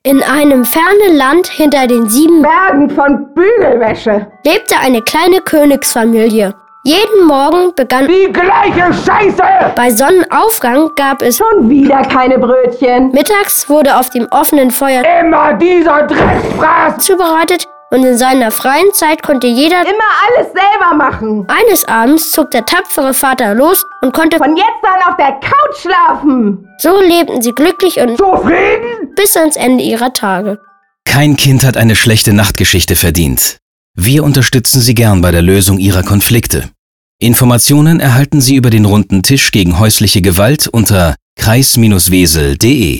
In einem fernen Land hinter den 7 Bergen von Bügelwäsche lebte eine kleine Königsfamilie. Jeden Morgen begann die gleiche Scheiße. Bei Sonnenaufgang gab es Schon wieder keine Brötchen. mittags wurde auf dem offenen Feuer Immer dieser Drecksfraß. zubereitet und in seiner freien Zeit konnte jeder Immer alles selber machen. Eines Abends zog der tapfere Vater los und konnte Von jetzt an auf der Couch schlafen. so lebten sie glücklich und Zufrieden? bis ans Ende ihrer Tage. Kein Kind hat eine schlechte Nachtgeschichte verdient. Wir unterstützen Sie gern bei der Lösung Ihrer Konflikte. Informationen erhalten Sie über den runden Tisch gegen häusliche Gewalt unter kreis-wesel.de.